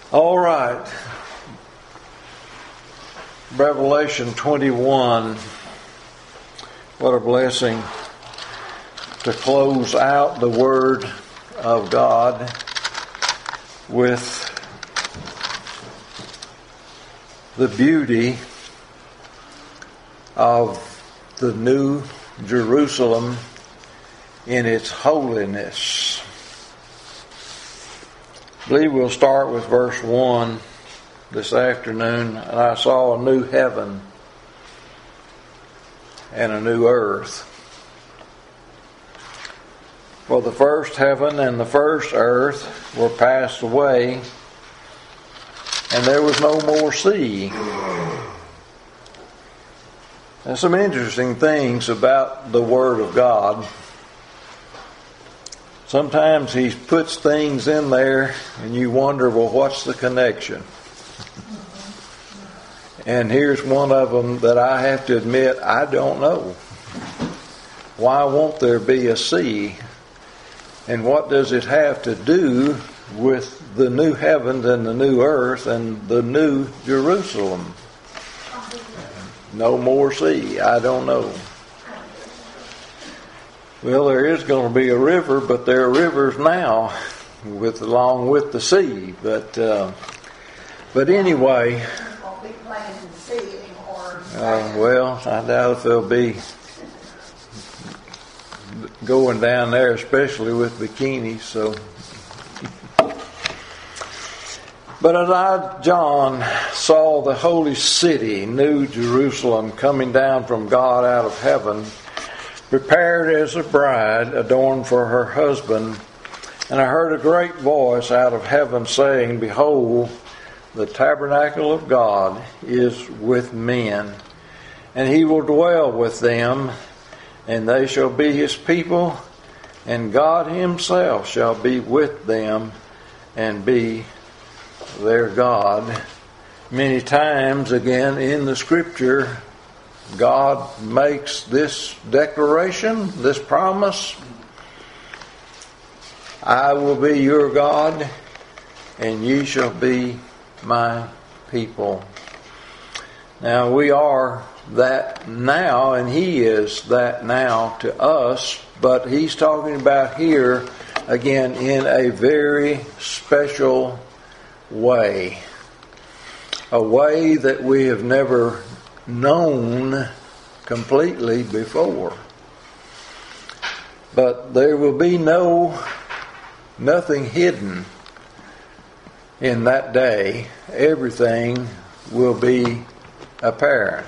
All right. Revelation 21. What a blessing to close out the Word of God with the beauty of the New Jerusalem in its holiness. I believe we'll start with verse 1 this afternoon. And I saw a new heaven and a new earth. For the first heaven and the first earth were passed away, and there was no more sea. There's some interesting things about the Word of God. Sometimes He puts things in there and you wonder, well, what's the connection? And here's one of them that I have to admit, I don't know. Why won't there be a sea? And what does it have to do with the new heavens and the new earth and the new Jerusalem? No more sea. I don't know. Well, there is going to be a river, but there are rivers now, along with the sea. But anyway, well, I doubt if they'll be going down there, especially with bikinis. So, but as I, John, saw the holy city, New Jerusalem, coming down from God out of heaven, prepared as a bride adorned for her husband. And I heard a great voice out of heaven saying, Behold, the tabernacle of God is with men, and He will dwell with them, and they shall be His people, and God Himself shall be with them and be their God. Many times again in the Scripture, God makes this declaration, this promise. I will be your God, and ye shall be my people. Now we are that now, and He is that now to us, but He's talking about here again in a very special way. A way that we have never known completely before. But there will be nothing hidden in that day. Everything will be apparent.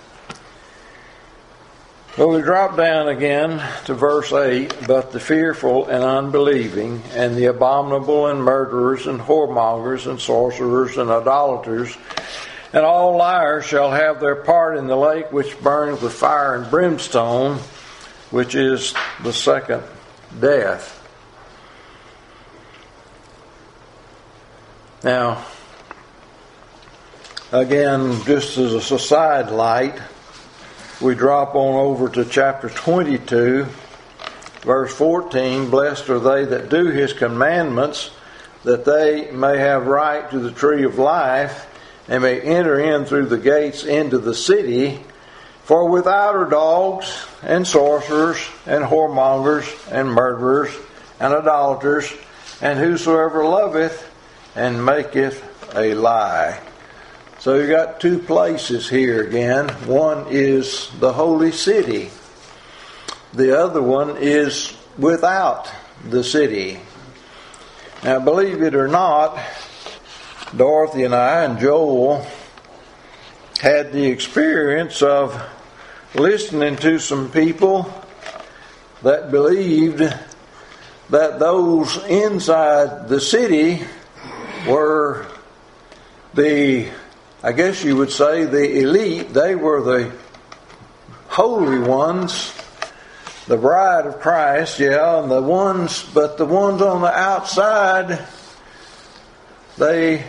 Well, we drop down again to verse 8. But the fearful and unbelieving, and the abominable, and murderers, and whoremongers, and sorcerers, and idolaters, and all liars shall have their part in the lake which burns with fire and brimstone, which is the second death. Now, again, just as a side light, we drop on over to chapter 22, verse 14. Blessed are they that do His commandments, that they may have right to the tree of life, and may enter in through the gates into the city. For without are dogs, and sorcerers, and whoremongers, and murderers, and idolaters, and whosoever loveth and maketh a lie. So you got two places here again. One is the holy city. The other one is without the city. Now, believe it or not, Dorothy and I and Joel had the experience of listening to some people that believed that those inside the city were I guess you would say, the elite. They were the holy ones, the bride of Christ, and the ones on the outside, they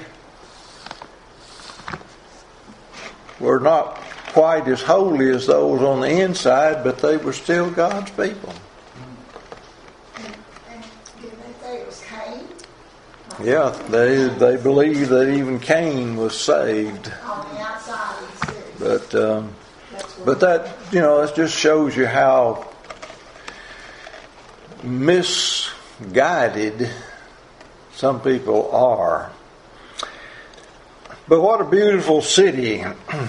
were not quite as holy as those on the inside, but they were still God's people. And did they say it was Cain? Yeah, they believe that even Cain was saved. On the outside of the city. But that, that just shows you how misguided some people are. But what a beautiful city.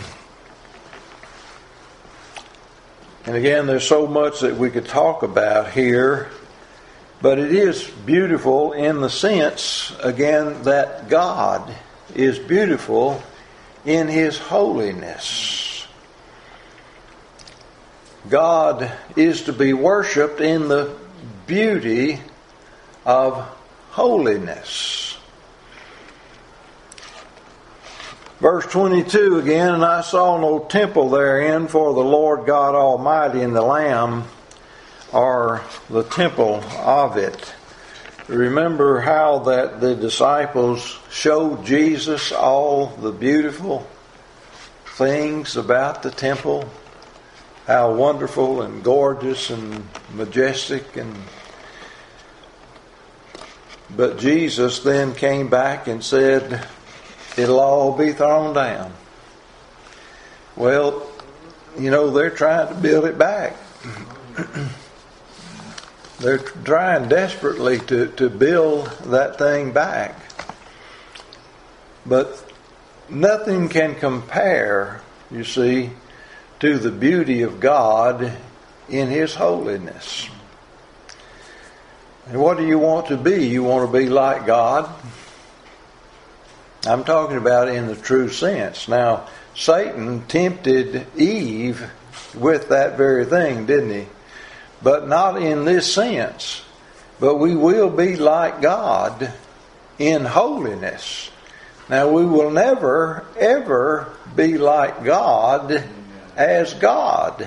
And again, there's so much that we could talk about here. But it is beautiful in the sense, again, that God is beautiful in His holiness. God is to be worshipped in the beauty of holiness. Verse 22 again, and I saw no temple therein, for the Lord God Almighty and the Lamb are the temple of it. Remember how that the disciples showed Jesus all the beautiful things about the temple? How wonderful and gorgeous and majestic, but Jesus then came back and said, it'll all be thrown down. Well, they're trying to build it back. They're trying desperately to build that thing back. But nothing can compare, you see, to the beauty of God in His holiness. And what do you want to be? You want to be like God? I'm talking about in the true sense. Now, Satan tempted Eve with that very thing, didn't he? But not in this sense. But we will be like God in holiness. Now, we will never, ever be like God as God.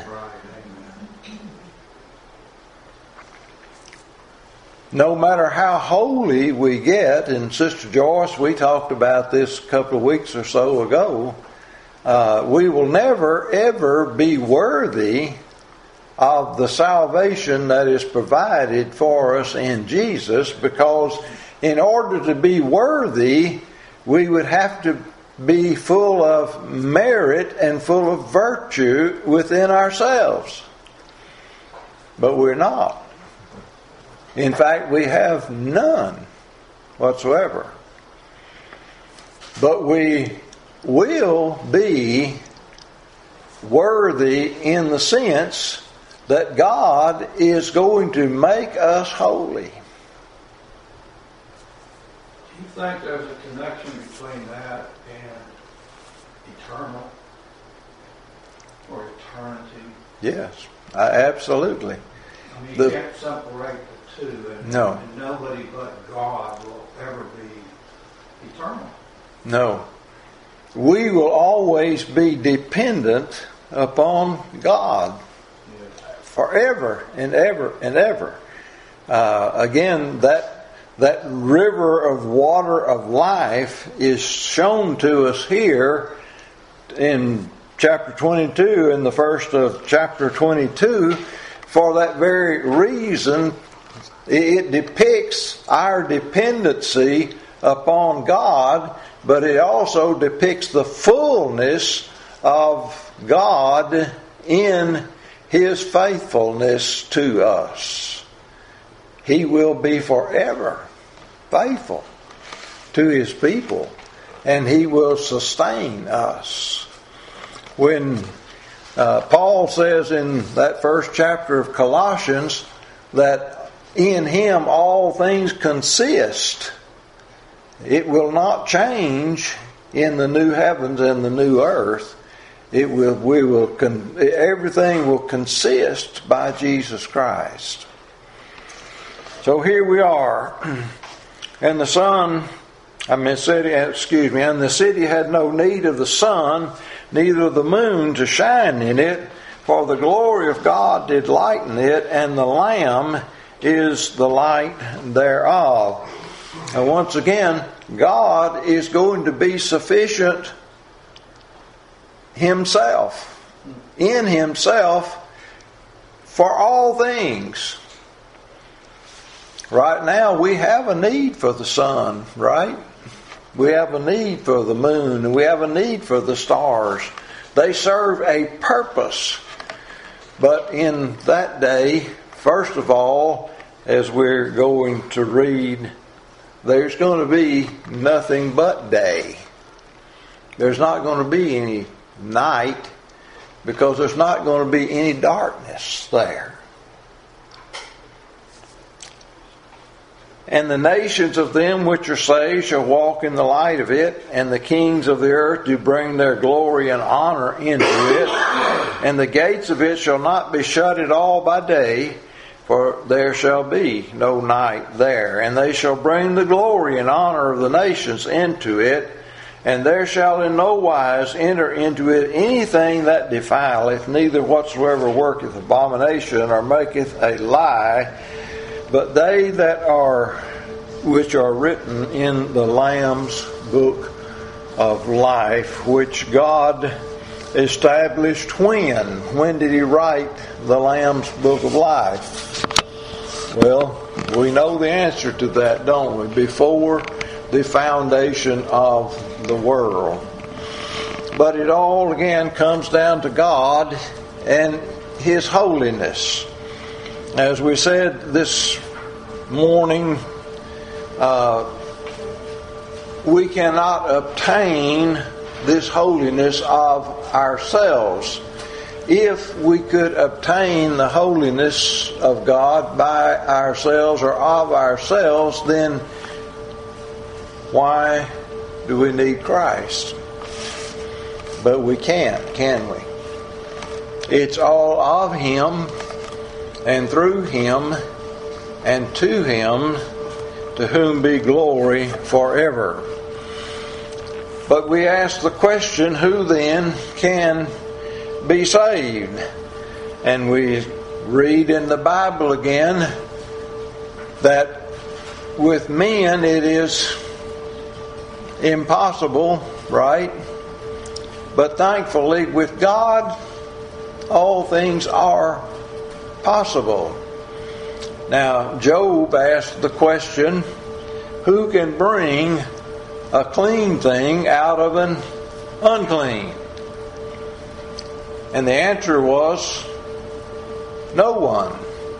No matter how holy we get, and Sister Joyce, we talked about this a couple of weeks or so ago, we will never, ever be worthy of the salvation that is provided for us in Jesus, because in order to be worthy, we would have to be full of merit and full of virtue within ourselves. But we're not. In fact, we have none whatsoever. But we will be worthy in the sense that God is going to make us holy. Do you think there's a connection between that and eternal or eternity? Yes, absolutely. I mean, you can't separate the two, and nobody but God will ever be eternal. No. We will always be dependent upon God. Forever and ever and ever. Again, that river of water of life is shown to us here in chapter 22, in the first of chapter 22. For that very reason, it depicts our dependency upon God, but it also depicts the fullness of God in His faithfulness to us. He will be forever faithful to His people, and He will sustain us. When Paul says in that first chapter of Colossians that in Him all things consist, it will not change in the new heavens and the new earth. Everything will consist by Jesus Christ. So here we are, and the city had no need of the sun, neither of the moon to shine in it, for the glory of God did lighten it, and the Lamb is the light thereof. And once again, God is going to be sufficient Himself, in Himself, for all things. Right now we have a need for the sun, right? We have a need for the moon, and we have a need for the stars. They serve a purpose. But in that day, first of all, as we're going to read, there's going to be nothing but day. There's not going to be any night, because there's not going to be any darkness there. And the nations of them which are saved shall walk in the light of it, and the kings of the earth do bring their glory and honor into it. And the gates of it shall not be shut at all by day, for there shall be no night there. And they shall bring the glory and honor of the nations into it, and there shall in no wise enter into it anything that defileth, neither whatsoever worketh abomination or maketh a lie, but they that are which are written in the Lamb's book of life, which God established when? When did He write the Lamb's book of life? Well, we know the answer to that, don't we? Before the foundation of the world. But it all again comes down to God and His holiness. As we said this morning, we cannot obtain this holiness of ourselves. If we could obtain the holiness of God by ourselves or of ourselves, then why do we need Christ? But we can't, can we? It's all of Him, and through Him, and to Him, to whom be glory forever. But we ask the question, who then can be saved? And we read in the Bible again that with men it is impossible, right? But thankfully with God all things are possible. Now, Job asked the question, who can bring a clean thing out of an unclean? And the answer was, no one.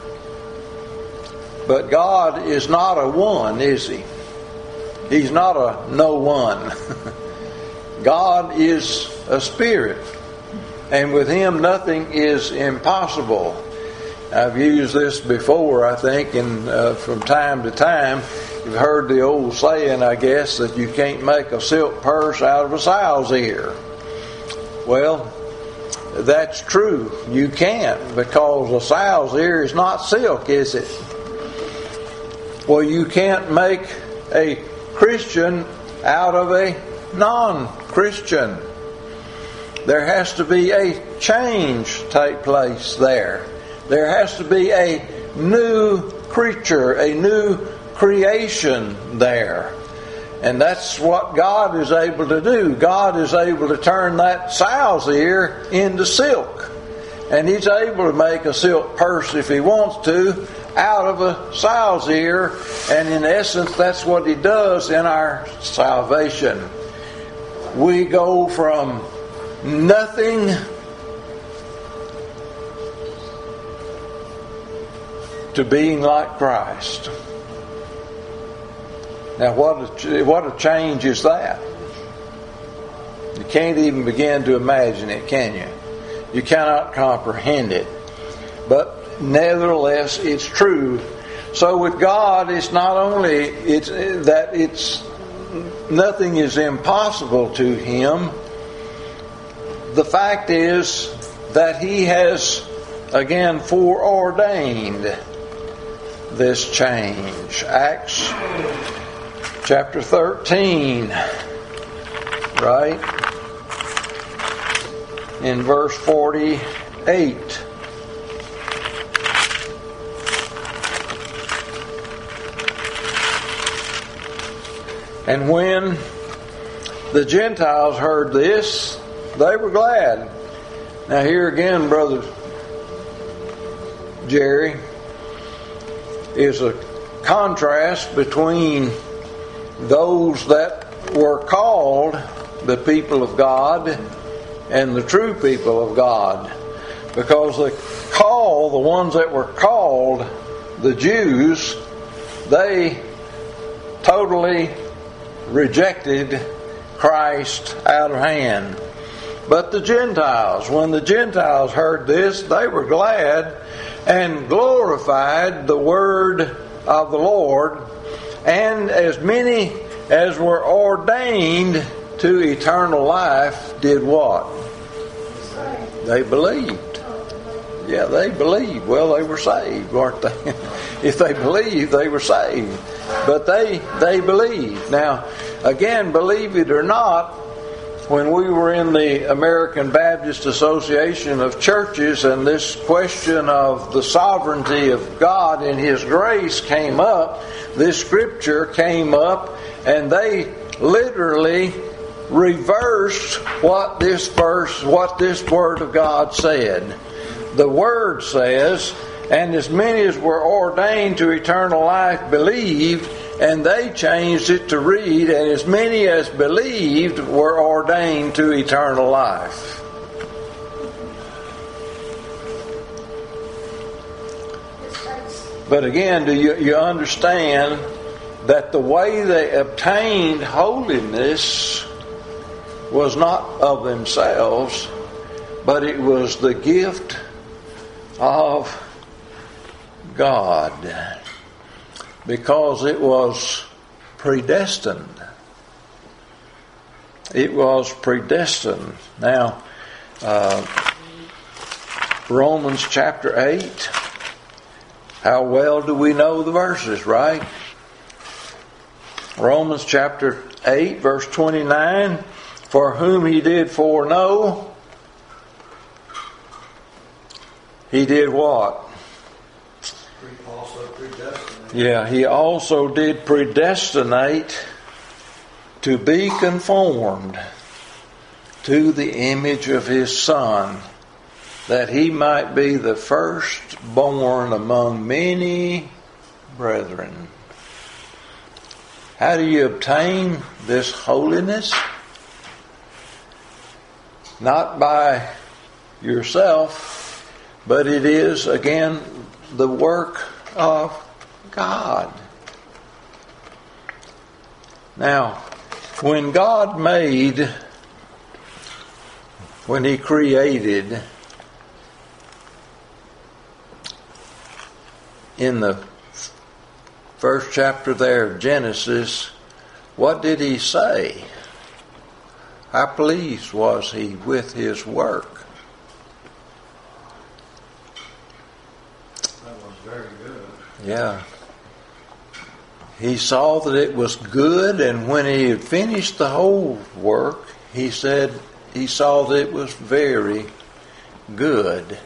But God is not a one, is He? He's not a no one. God is a spirit, and with Him nothing is impossible. I've used this before, I think, and from time to time, you've heard the old saying, I guess, that you can't make a silk purse out of a sow's ear. Well, that's true. You can't, because a sow's ear is not silk, is it? Well, you can't make a Christian out of a non-Christian. There has to be a change take place there. There has to be a new creature, a new creation there. And that's what God is able to do. God is able to turn that sow's ear into silk. And He's able to make a silk purse, if He wants to, out of a sow's ear. And in essence, that's what He does in our salvation. We go from nothing to being like Christ. Now, what a change is that? You can't even begin to imagine it, can you? You cannot comprehend it. But nevertheless, it's true. So with God, it's not only nothing is impossible to Him. The fact is that He has again foreordained this change. Acts chapter 13, right? In verse 48. And when the Gentiles heard this, they were glad. Now here again, Brother Jerry, is a contrast between those that were called the people of God and the true people of God. Because the ones that were called the Jews, they totally rejected Christ out of hand. But the Gentiles, when the Gentiles heard this, they were glad and glorified the word of the Lord. And as many as were ordained to eternal life did what? They believed. Yeah, they believed. Well, they were saved, weren't they? If they believed, they were saved. But they believed. Now, again, believe it or not, when we were in the American Baptist Association of Churches and this question of the sovereignty of God and His grace came up, this scripture came up, and they literally reversed what this Word of God said. The Word says, and as many as were ordained to eternal life believed, and they changed it to read, and as many as believed were ordained to eternal life. But again, do you understand that the way they obtained holiness was not of themselves, but it was the gift of God, because it was predestined. It was predestined. Now, Romans chapter 8. How well do we know the verses, right? Romans chapter 8, verse 29. For whom He did foreknow, He did what? Yeah, He also did predestinate to be conformed to the image of His Son, that He might be the firstborn among many brethren. How do you obtain this holiness? Not by yourself, but it is, again, the work of God. Now, when He created, in the first chapter there of Genesis, what did He say? How pleased was He with His work? That was very good. Yeah. He saw that it was good, and when He had finished the whole work, He said He saw that it was very good.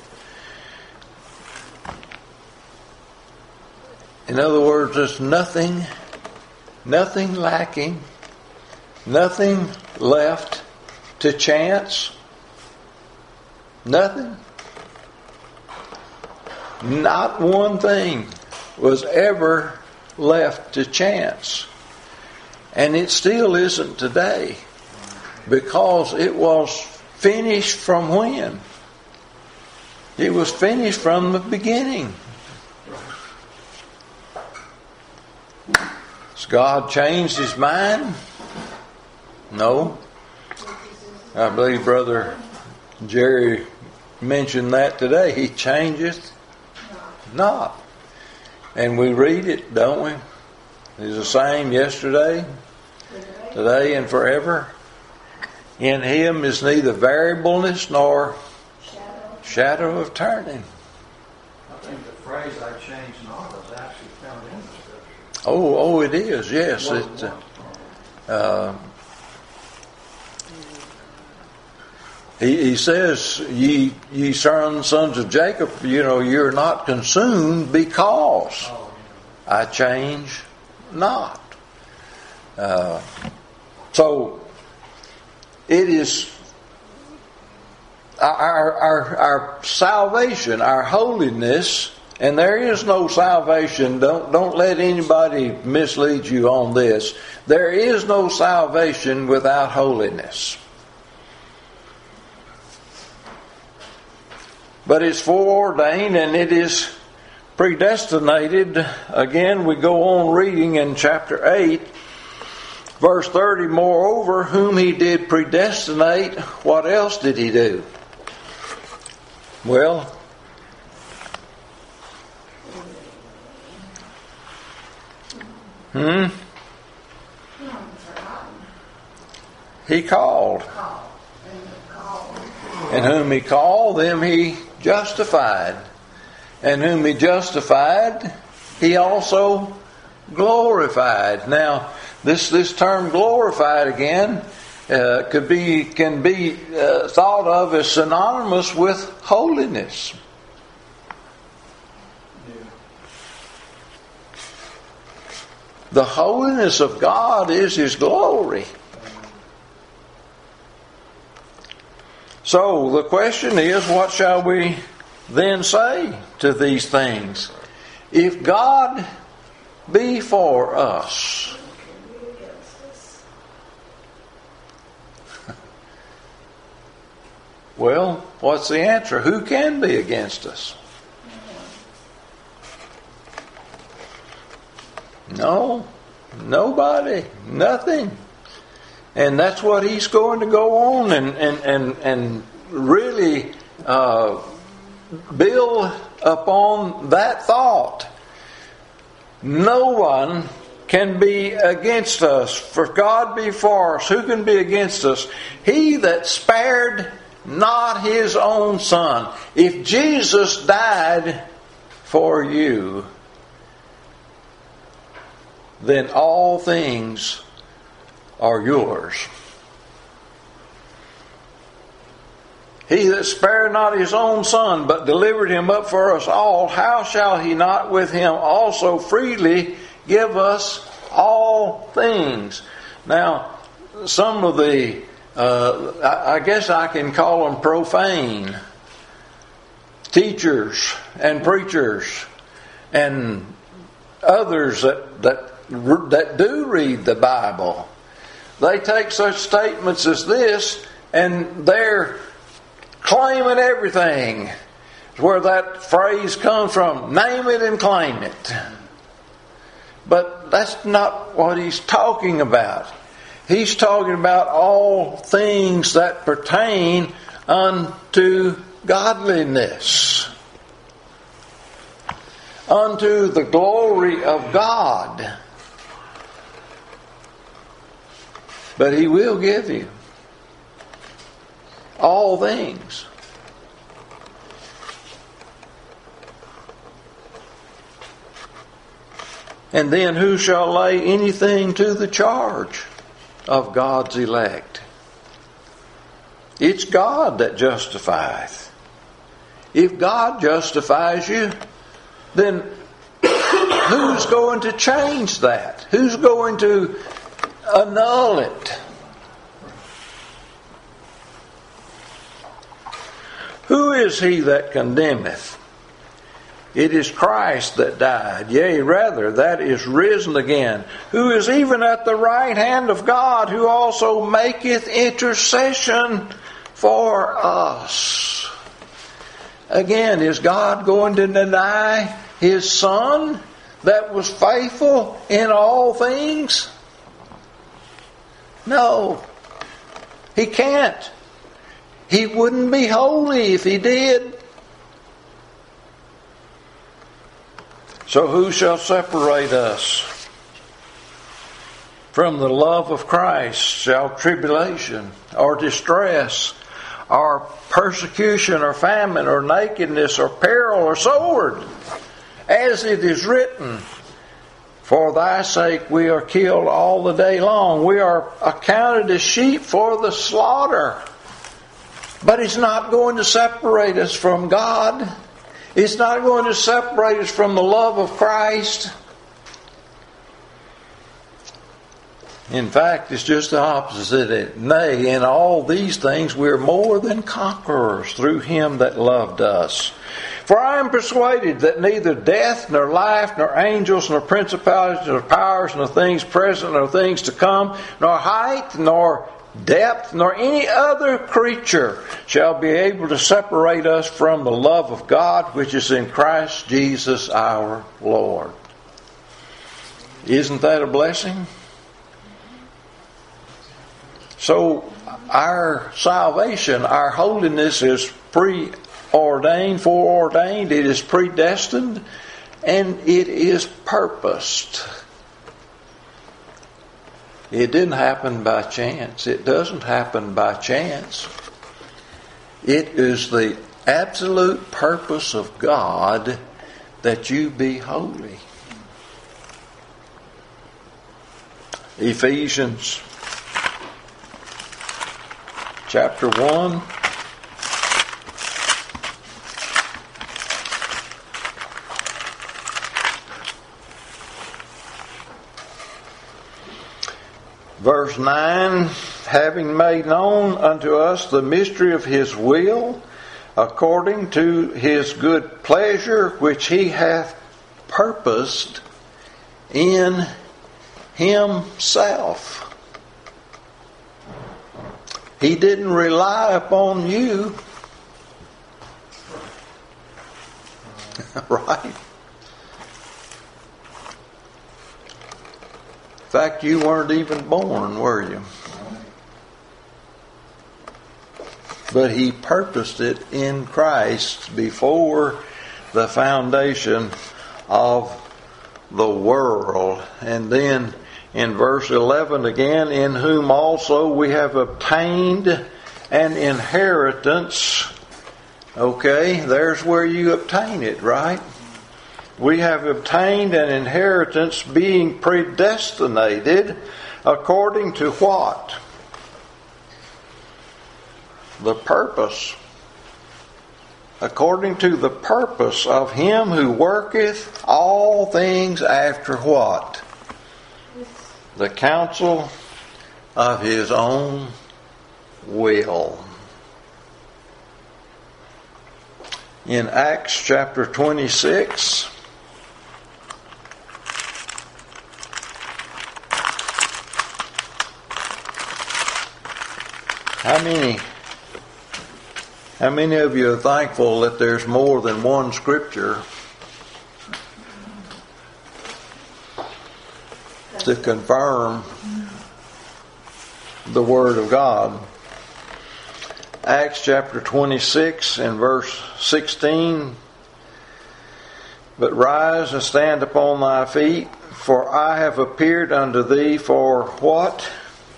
In other words, there's nothing lacking, nothing left to chance. Nothing. Not one thing was ever left to chance. And it still isn't today, because it was finished from when? It was finished from the beginning. Has God changed His mind? No. I believe Brother Jerry mentioned that today. He changeth not. And we read it, don't we? He's the same yesterday, today, and forever. In Him is neither variableness nor shadow of turning. I think the phrase "I change not" is actually found in the Scripture. Oh, it is. Yes, He says, ye sons of Jacob, you're not consumed because I change not. So it is our salvation, our holiness, And there is no salvation. Don't let anybody mislead you on this. There is no salvation without holiness. But it's foreordained and it is predestinated. Again, we go on reading in chapter 8, verse 30. Moreover, whom he did predestinate, what else did he do? Well, he called. And whom he called, them he justified. And whom he justified, he also glorified. Now, this term glorified again can be thought of as synonymous with holiness. The holiness of God is His glory. So the question is, what shall we then say to these things? If God be for us, well, what's the answer? Who can be against us? No, nobody, nothing. And that's what he's going to go on and really build upon that thought. No one can be against us. For God be for us, who can be against us? He that spared not His own Son. If Jesus died for you, then all things are yours. He that spared not His own Son, but delivered Him up for us all, how shall He not with Him also freely give us all things? Now, some of the, I guess I can call them profane teachers and preachers and others that do read the Bible, they take such statements as this and they're claiming everything. Where that phrase comes from, name it and claim it. But that's not what he's talking about. He's talking about all things that pertain unto godliness, unto the glory of God. But He will give you all things. And then who shall lay anything to the charge of God's elect? It's God that justifieth. If God justifies you, then who's going to change that? Who's going to annul it? Who is he that condemneth? It is Christ that died, yea, rather, that is risen again, who is even at the right hand of God, who also maketh intercession for us. Again, is God going to deny His Son that was faithful in all things? No, He can't. He wouldn't be holy if He did. So who shall separate us from the love of Christ? Shall tribulation or distress or persecution or famine or nakedness or peril or sword? As it is written, for thy sake we are killed all the day long. We are accounted as sheep for the slaughter. But it's not going to separate us from God. It's not going to separate us from the love of Christ. In fact, it's just the opposite. Nay, in all these things we are more than conquerors through Him that loved us. For I am persuaded that neither death, nor life, nor angels, nor principalities, nor powers, nor things present, nor things to come, nor height, nor depth, nor any other creature shall be able to separate us from the love of God which is in Christ Jesus our Lord. Isn't that a blessing? So our salvation, our holiness is preordained, foreordained, it is predestined, and it is purposed. It didn't happen by chance. It doesn't happen by chance. It is the absolute purpose of God that you be holy. Ephesians chapter 1. Verse 9, having made known unto us the mystery of His will, according to His good pleasure, which He hath purposed in Himself. He didn't rely upon you. Right? In fact, you weren't even born, were you? But He purposed it in Christ before the foundation of the world. And then in verse 11 again, in whom also we have obtained an inheritance. Okay, there's where you obtain it, right? We have obtained an inheritance, being predestinated according to what? The purpose. According to the purpose of Him who worketh all things after what? The counsel of His own will. In Acts chapter 26, How many of you are thankful that there's more than one scripture to confirm the Word of God? Acts chapter 26 and verse 16. But rise and stand upon thy feet, for I have appeared unto thee for what?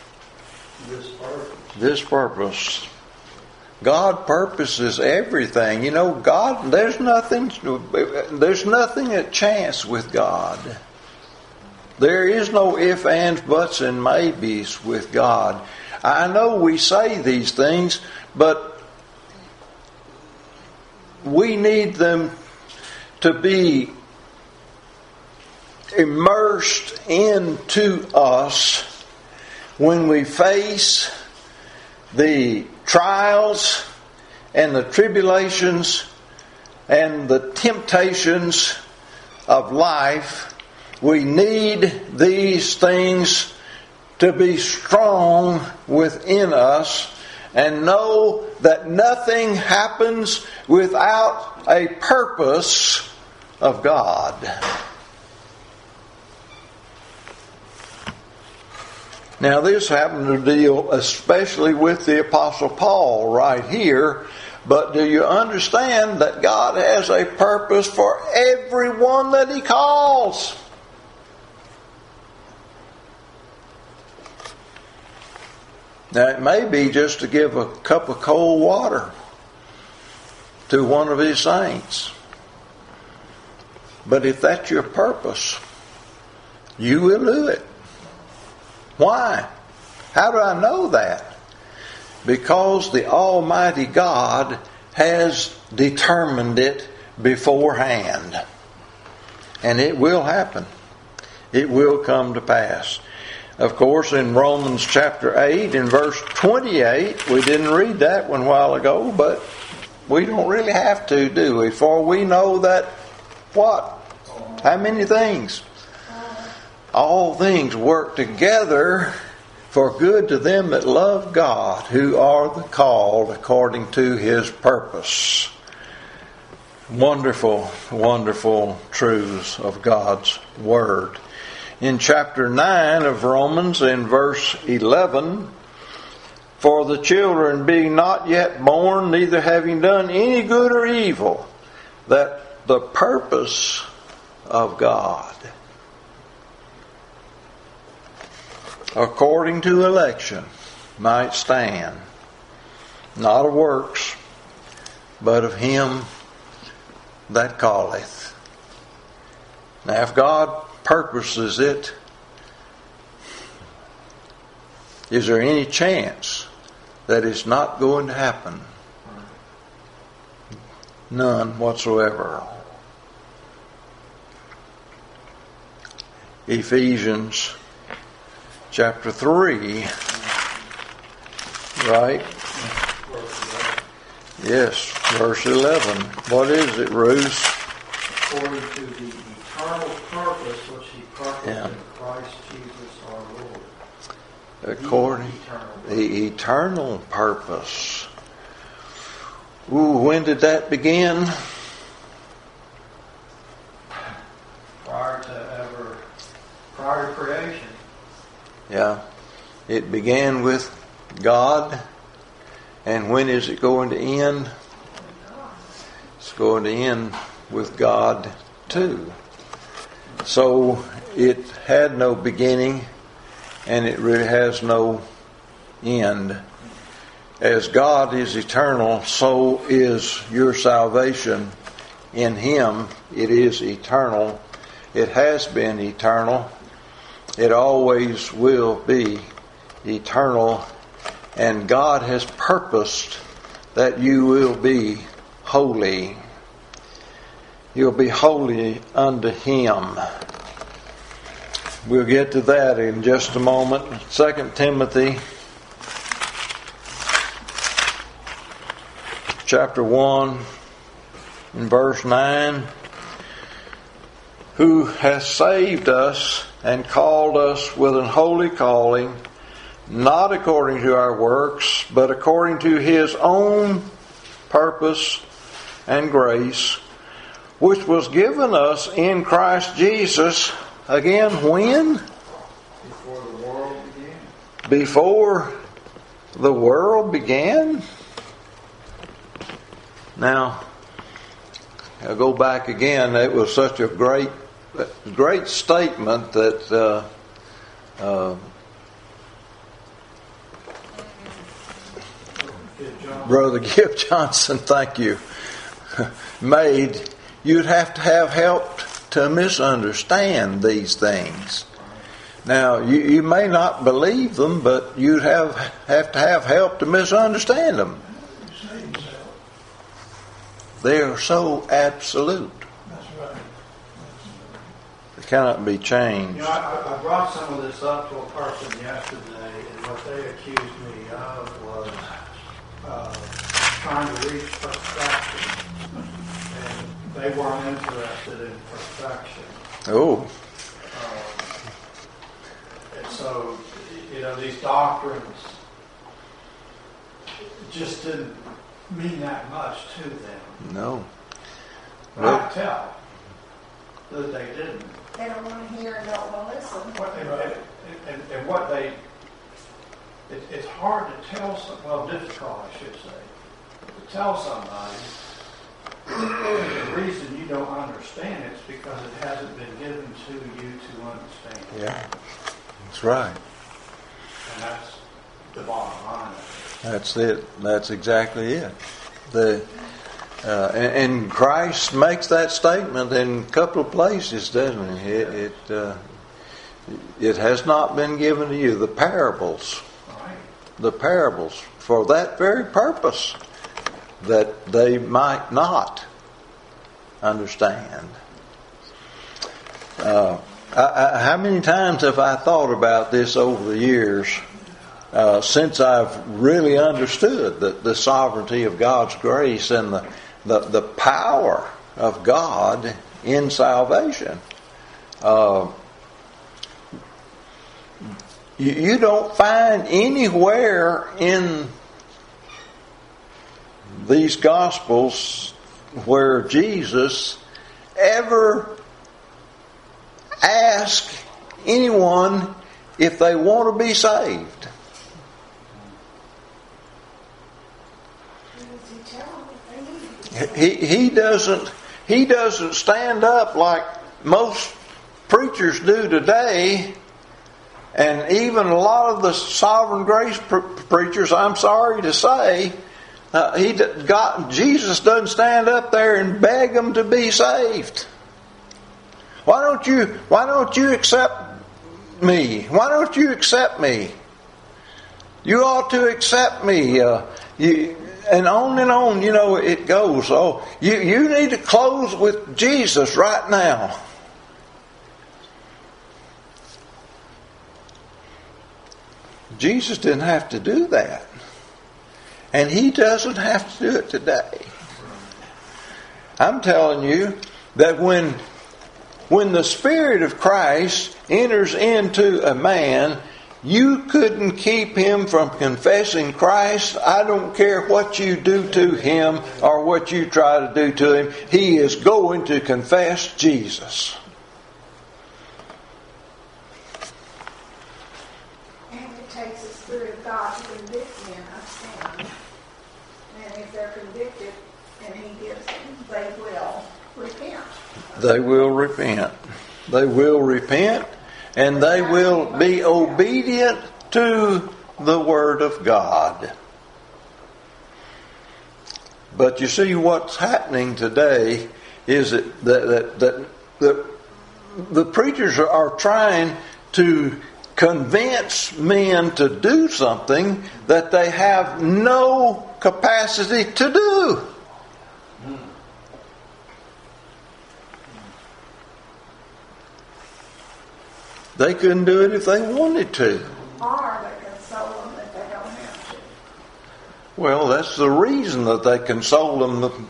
This purpose. God purposes everything. You know, God, there's nothing at chance with God. There is no ifs, ands, buts, and maybes with God. I know we say these things, but we need them to be immersed into us when we face the trials and the tribulations and the temptations of life. We need these things to be strong within us and know that nothing happens without a purpose of God. Now this happened to deal especially with the Apostle Paul right here, but do you understand that God has a purpose for everyone that He calls? Now it may be just to give a cup of cold water to one of His saints. But if that's your purpose, you will do it. Why? How do I know that? Because the Almighty God has determined it beforehand. And it will happen. It will come to pass. Of course, in Romans chapter 8, in verse 28, we didn't read that one a while ago, but We don't really have to, do we? For we know that what? How many things? All things work together for good to them that love God, who are the called according to His purpose. Wonderful, wonderful truths of God's Word. In chapter 9 of Romans, in verse 11, for the children being not yet born, neither having done any good or evil, that the purpose of God, according to election, might stand, not of works, but of Him that calleth. Now, if God purposes it, is there any chance that it's not going to happen? None whatsoever. Ephesians chapter 3, right? Yes, verse 11. What is it, Ruth? According to the eternal purpose which He purposed in Christ Jesus our Lord. According to the eternal purpose. Ooh, when did that begin? Prior to creation. Yeah. It began with God. And when is it going to end? It's going to end with God too. So it had no beginning and it really has no end. As God is eternal, so is your salvation in Him. It is eternal. It has been eternal. It always will be eternal. And God has purposed that you will be holy. You'll be holy unto Him. We'll get to that in just a moment. 2 Timothy chapter 1 in verse 9. Who has saved us and called us with an holy calling, not according to our works, but according to His own purpose and grace, which was given us in Christ Jesus. Again, when? Before the world began. Before the world began? Now, I'll go back again. It was such a great statement that Brother Gibb Johnson, thank you, made. You'd have to have help to misunderstand these things. Now, you may not believe them, but you'd have to have help to misunderstand them. They are so absolute. They cannot be changed. You know, I brought some of this up to a person yesterday, and what they accused me of was trying to reach perfection. And they weren't interested in perfection. Oh. And so, you know, these doctrines just didn't mean that much to them. No. But I could tell that they didn't. They don't want to hear and don't want to listen. And what they, it's hard to tell, difficult, I should say, to tell somebody the reason you don't understand it is because it hasn't been given to you to understand. Yeah, that's right. And that's the bottom line. That's it. That's exactly it. And Christ makes that statement in a couple of places, doesn't he? It has not been given to you. The parables, for that very purpose, that they might not understand. How many times have I thought about this over the years? since I've really understood the sovereignty of God's grace and the power of God in salvation. You don't find anywhere in these Gospels where Jesus ever asked anyone if they want to be saved. He doesn't stand up like most preachers do today, and even a lot of the sovereign grace preachers, I'm sorry to say, Jesus doesn't stand up there and beg them to be saved. Why don't you accept me? Why don't you accept me? You ought to accept me. And on, it goes. Oh, you need to close with Jesus right now. Jesus didn't have to do that. And He doesn't have to do it today. I'm telling you that when the Spirit of Christ enters into a man, you couldn't keep him from confessing Christ. I don't care what you do to him or what you try to do to him. He is going to confess Jesus. And it takes the Spirit of God to convict men of sin. And if they're convicted and He gives them, they will repent. They will repent. They will repent. And they will be obedient to the Word of God. But you see, what's happening today is that the preachers are trying to convince men to do something that they have no capacity to do. They couldn't do it if they wanted to. Or they console them that they don't have to. Well, that's the reason that they console them,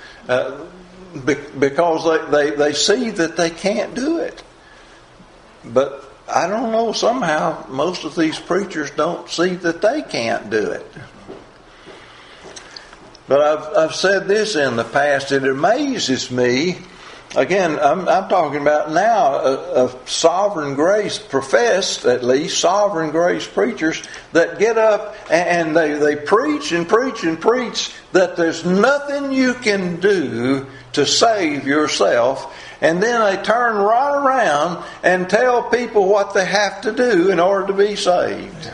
because they see that they can't do it. But I don't know, somehow most of these preachers don't see that they can't do it. But I've said this in the past. It amazes me. Again, I'm talking about now of sovereign grace, professed at least, sovereign grace preachers that get up and they preach and preach and preach that there's nothing you can do to save yourself. And then they turn right around and tell people what they have to do in order to be saved.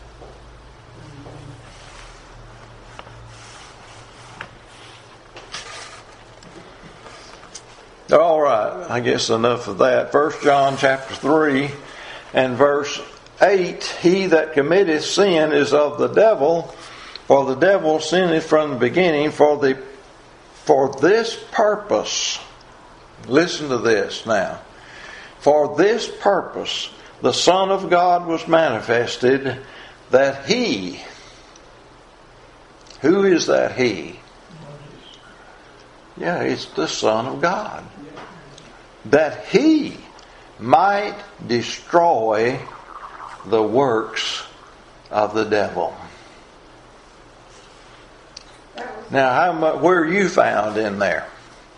All right, I guess enough of that. 1 John chapter 3 and verse 8, He that committeth sin is of the devil, for the devil sinneth from the beginning. For this purpose, listen to this now. For this purpose the Son of God was manifested, that He, who is that He? Yeah, it's the Son of God. That He might destroy the works of the devil. Now, where are you found in there?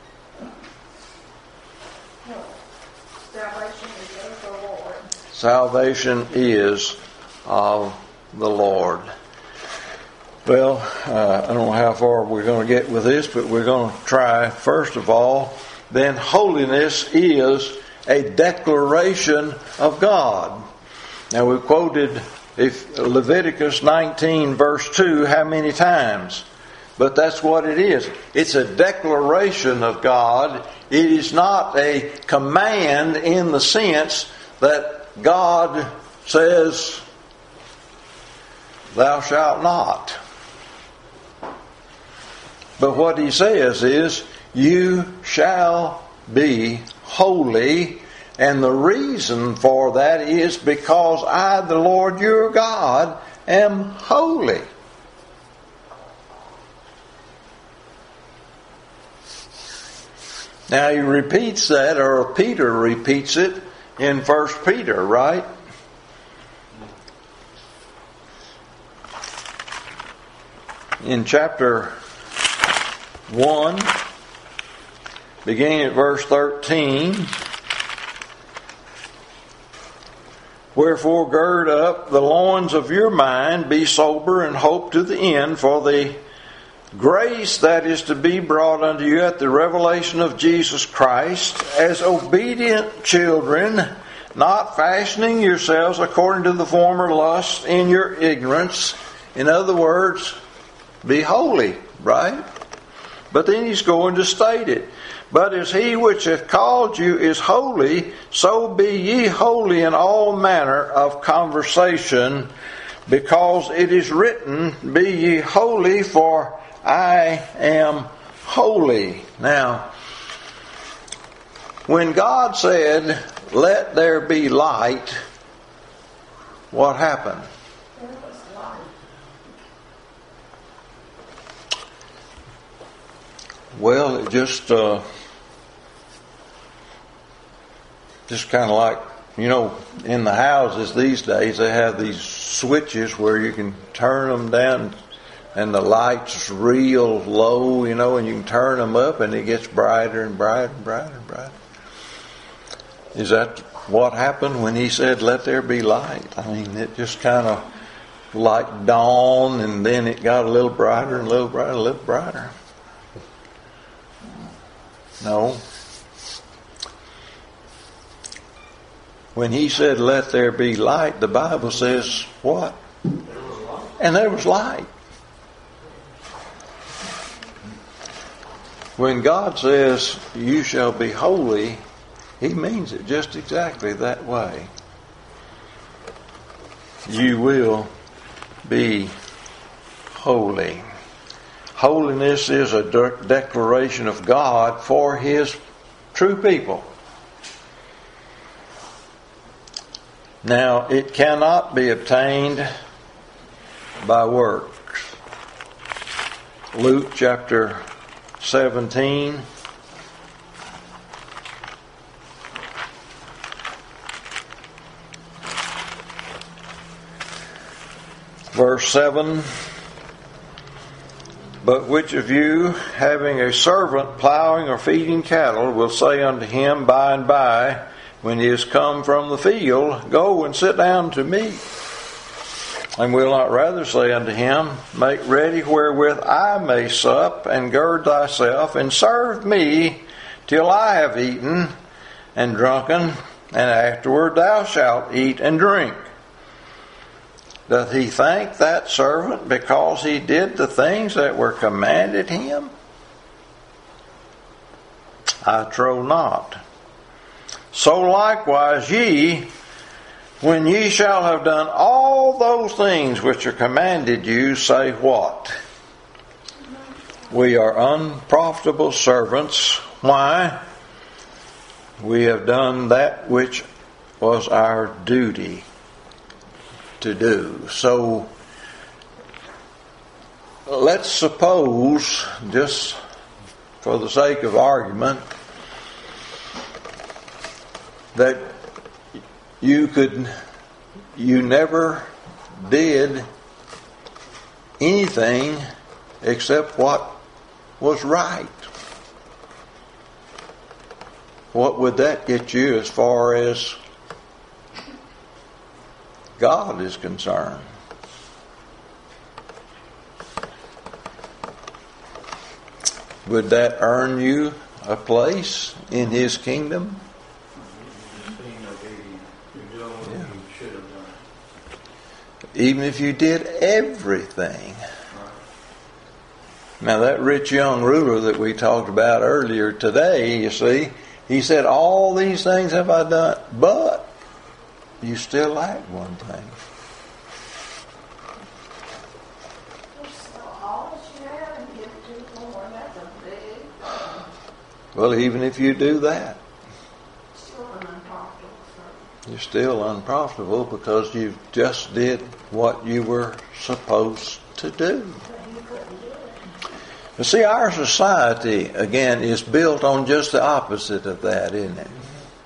Salvation is of the Lord. Salvation is of the Lord. Well, I don't know how far we're going to get with this, but we're going to try. First of all, then holiness is a declaration of God. Now we quoted Leviticus 19 verse 2 how many times? But that's what it is. It's a declaration of God. It is not a command in the sense that God says, thou shalt not. But what He says is, you shall be holy. And the reason for that is because I, the Lord your God, am holy. Now he repeats that, or Peter repeats it in 1 Peter, right? In chapter 1, beginning at verse 13, wherefore gird up the loins of your mind, be sober, and hope to the end for the grace that is to be brought unto you at the revelation of Jesus Christ, as obedient children, not fashioning yourselves according to the former lust in your ignorance. In other words, be holy, right? But then he's going to state it. But as he which hath called you is holy, so be ye holy in all manner of conversation, because it is written, be ye holy, for I am holy. Now, when God said, let there be light, what happened? There was light. Well, it just kind of like, you know, in the houses these days, they have these switches where you can turn them down and the light's real low, you know, and you can turn them up and it gets brighter and brighter and brighter and brighter. Is that what happened when he said, let there be light? I mean, it just kind of like dawned, and then it got a little brighter and a little brighter and a little brighter. No. When he said, let there be light, the Bible says what? And there was light. When God says, you shall be holy, he means it just exactly that way. You will be holy. Holiness is a declaration of God for His true people. Now, it cannot be obtained by works. Luke chapter 17. Verse 7. But which of you, having a servant plowing or feeding cattle, will say unto him by and by, when he is come from the field, go and sit down to meat? And will not rather say unto him, make ready wherewith I may sup, and gird thyself, and serve me till I have eaten and drunken, and afterward thou shalt eat and drink? Doth he thank that servant because he did the things that were commanded him? I trow not. So likewise ye, when ye shall have done all those things which are commanded you, say what? We are unprofitable servants. Why? We have done that which was our duty to do. So let's suppose, just for the sake of argument, that you never did anything except what was right. What would that get you as far as God is concerned? Would that earn you a place in His kingdom? Even if you did everything. Now that rich young ruler that we talked about earlier today, you see, he said, all these things have I done, but you still lack one thing. All that you have and give it to the Lord, that's a big thing. Well, even if you do that, Still an unprofitable servant. You're still unprofitable because you just did what you were supposed to do. But see, our society, again, is built on just the opposite of that, isn't it?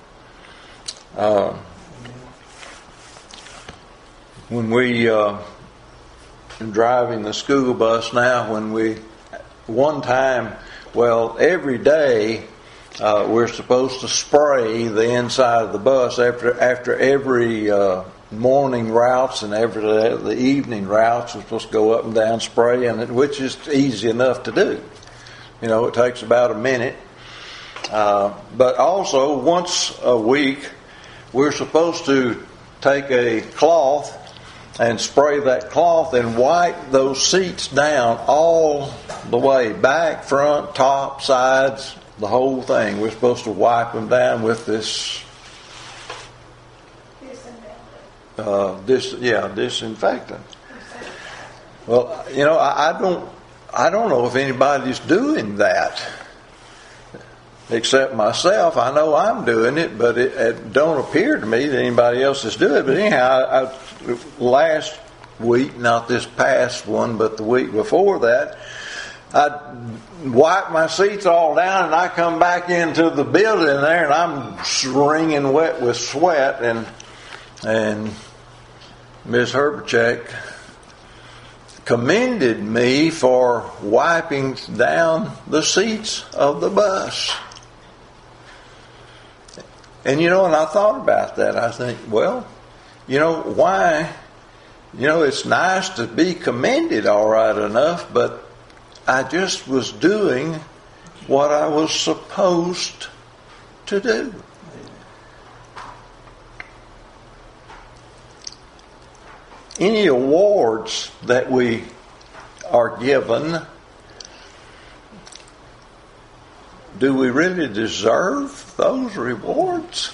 When we driving the school bus now, every day we're supposed to spray the inside of the bus after every morning routes and after the evening routes. We're supposed to go up and down spraying, which is easy enough to do. It takes about a minute. But also, once a week, we're supposed to take a cloth and spray that cloth and wipe those seats down all the way, back, front, top, sides, the whole thing. We're supposed to wipe them down with this disinfectant. Well, I don't know if anybody's doing that except myself. I know I'm doing it, but it don't appear to me that anybody else is doing it. But anyhow, last week, not this past one, but the week before that, I wipe my seats all down, and I come back into the building there, and I'm wringing wet with sweat, and Ms. Herbachek commended me for wiping down the seats of the bus. And I thought about that. I think, well, why? It's nice to be commended, all right enough, but I just was doing what I was supposed to do. Any awards that we are given, do we really deserve those rewards?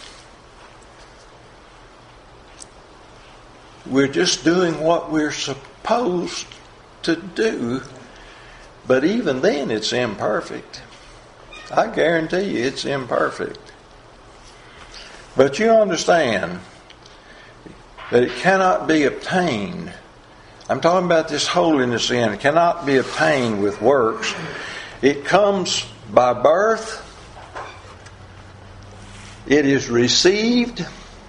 We're just doing what we're supposed to do, but even then it's imperfect. I guarantee you it's imperfect. But you understand that it cannot be obtained. I'm talking about this holiness in. It cannot be obtained with works. It comes by birth. It is received.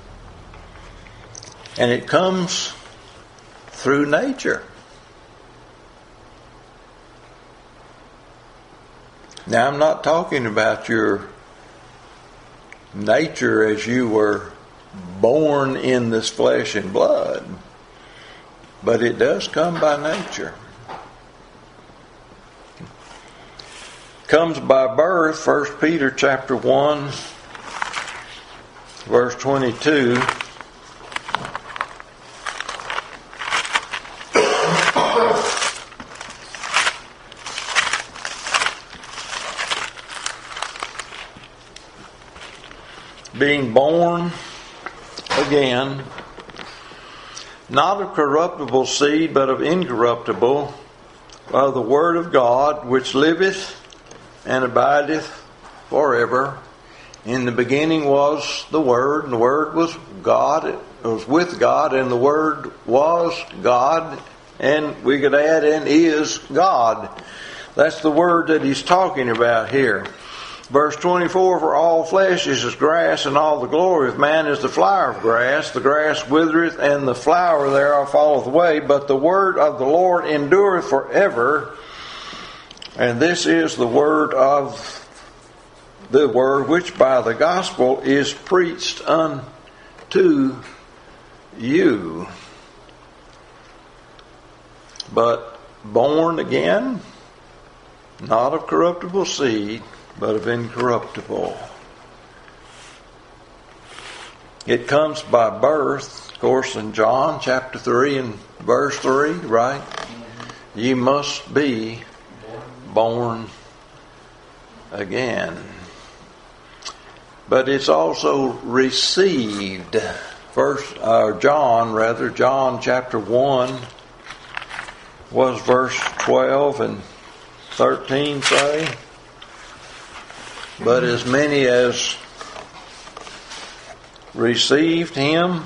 And it comes through nature. Now, I'm not talking about your nature as you were born in this flesh and blood, but it does come by nature. Comes by birth. 1 Peter chapter 1, verse 22. Being born again, not of corruptible seed, but of incorruptible, by the word of God, which liveth and abideth forever. In the beginning was the Word, and the Word was God. It was with God, and the Word was God. And we could add, and is God. That's the word that he's talking about here. Verse 24, for all flesh is as grass, and all the glory of man is the flower of grass. The grass withereth, and the flower thereof falleth away, but the word of the Lord endureth forever. And this is the word which by the gospel is preached unto you. But born again, not of corruptible seed, but of incorruptible. It comes by birth, of course, in John chapter 3 and verse 3, right? You must be born again. But it's also received. John chapter 1 was verse 12 and 13 say, but as many as received him,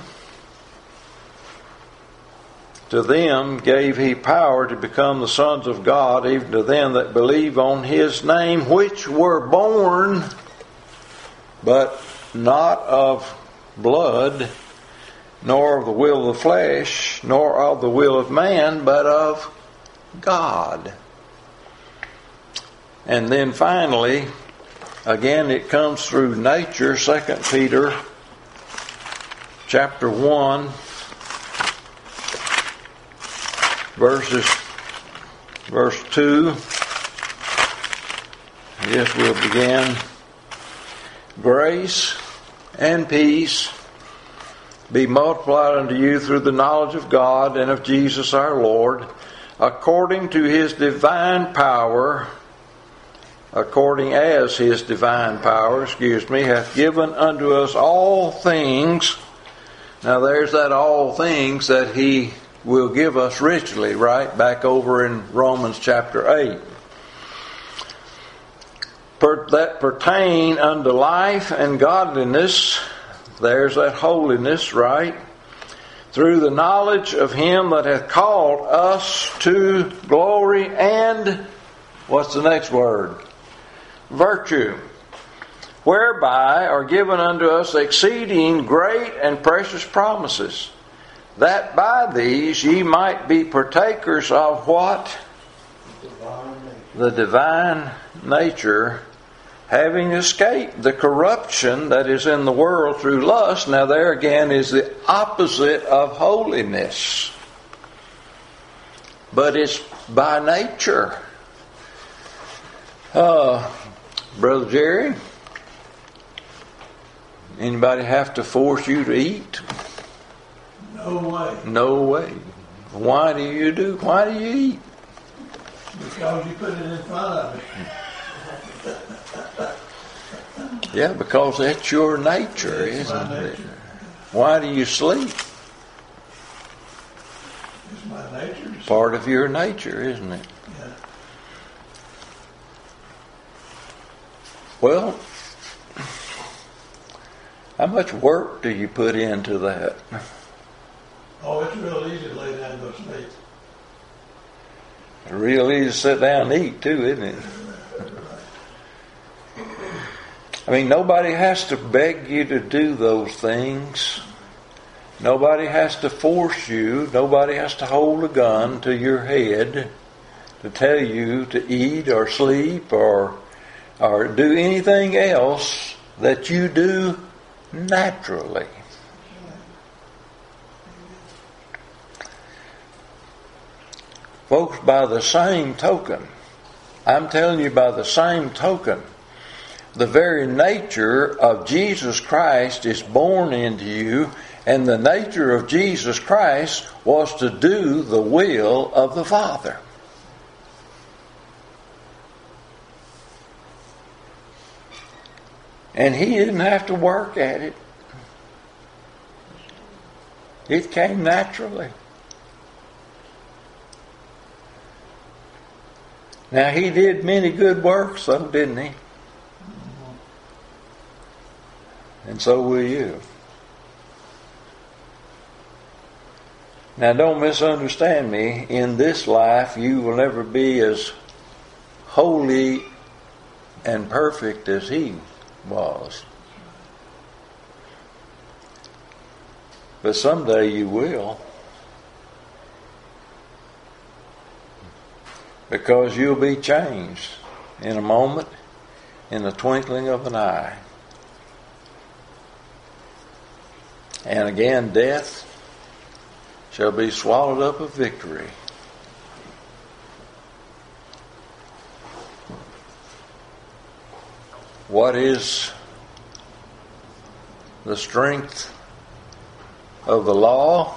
to them gave he power to become the sons of God, even to them that believe on his name, which were born, but not of blood, nor of the will of the flesh, nor of the will of man, but of God. And then finally, again it comes through nature. 2 Peter chapter 1, verse 2. Yes, we'll begin. Grace and peace be multiplied unto you through the knowledge of God and of Jesus our Lord, according as his divine power, hath given unto us all things. Now there's that all things that he will give us richly, right? Back over in Romans chapter 8. That pertain unto life and godliness. There's that holiness, right? Through the knowledge of him that hath called us to glory and, what's the next word? Virtue. Whereby are given unto us exceeding great and precious promises, that by these ye might be partakers of what? The divine nature, having escaped the corruption that is in the world through lust. Now there again is the opposite of holiness. But it's by nature. Brother Jerry, anybody have to force you to eat? No way. No way. Why do you eat? Because you put it in front of me. Yeah, because that's your nature, isn't it? Why do you sleep? It's my nature. Part of your nature, isn't it? Yeah. Well, how much work do you put into that? Oh, it's real easy to lay down and go to sleep. It's real easy to sit down and eat too, isn't it? I mean, nobody has to beg you to do those things. Nobody has to force you. Nobody has to hold a gun to your head to tell you to eat or sleep or do anything else that you do naturally. Folks, by the same token, I'm telling you, by the same token, the very nature of Jesus Christ is born into you, and the nature of Jesus Christ was to do the will of the Father. And he didn't have to work at it. It came naturally. Now, he did many good works, though, didn't he? And so will you. Now, don't misunderstand me. In this life, you will never be as holy and perfect as he was. But someday you will. Because you'll be changed in a moment, in the twinkling of an eye. And again, death shall be swallowed up of victory. What is the strength of the law?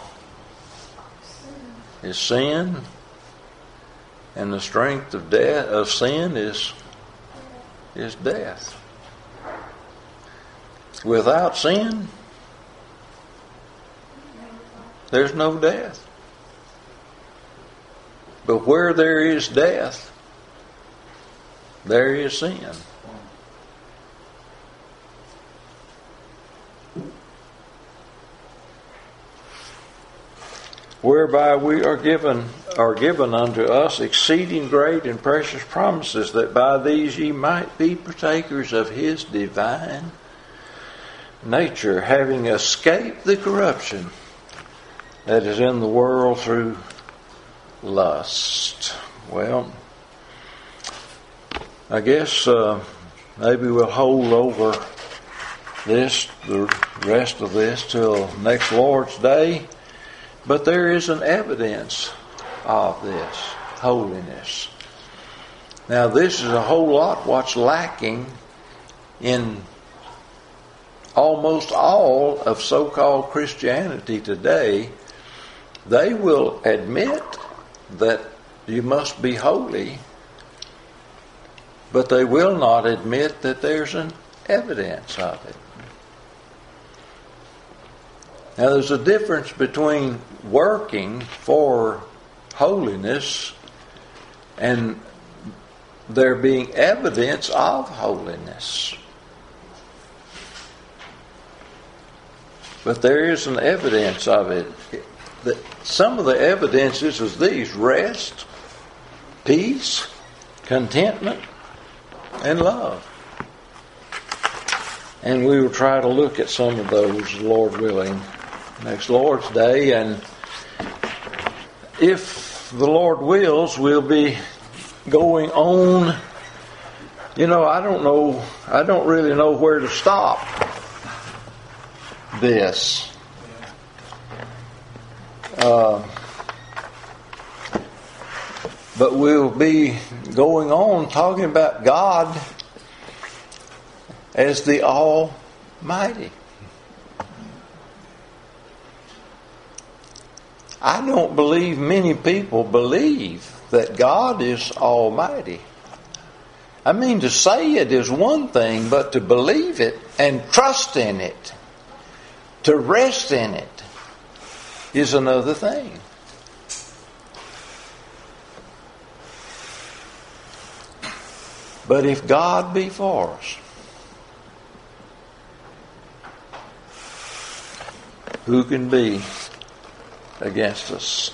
Is sin. And the strength of sin is death. Without sin, there's no death. But where there is death, there is sin. whereby we are given unto us exceeding great and precious promises, that by these ye might be partakers of his divine nature, having escaped the corruption that is in the world through lust. Well, I guess maybe we'll hold over the rest of this till next Lord's Day. But there is an evidence of this holiness. Now, this is a whole lot what's lacking in almost all of so-called Christianity today. They will admit that you must be holy, but they will not admit that there's an evidence of it. Now, there's a difference between working for holiness and there being evidence of holiness. But there is an evidence of it. Some of the evidences is these: rest, peace, contentment, and love. And we will try to look at some of those, Lord willing, next Lord's Day. And if the Lord wills, we'll be going on. I don't really know where to stop this. But we'll be going on talking about God as the Almighty. I don't believe many people believe that God is Almighty. I mean, to say it is one thing, but to believe it and trust in it, to rest in it, is another thing. But if God be for us, who can be against us?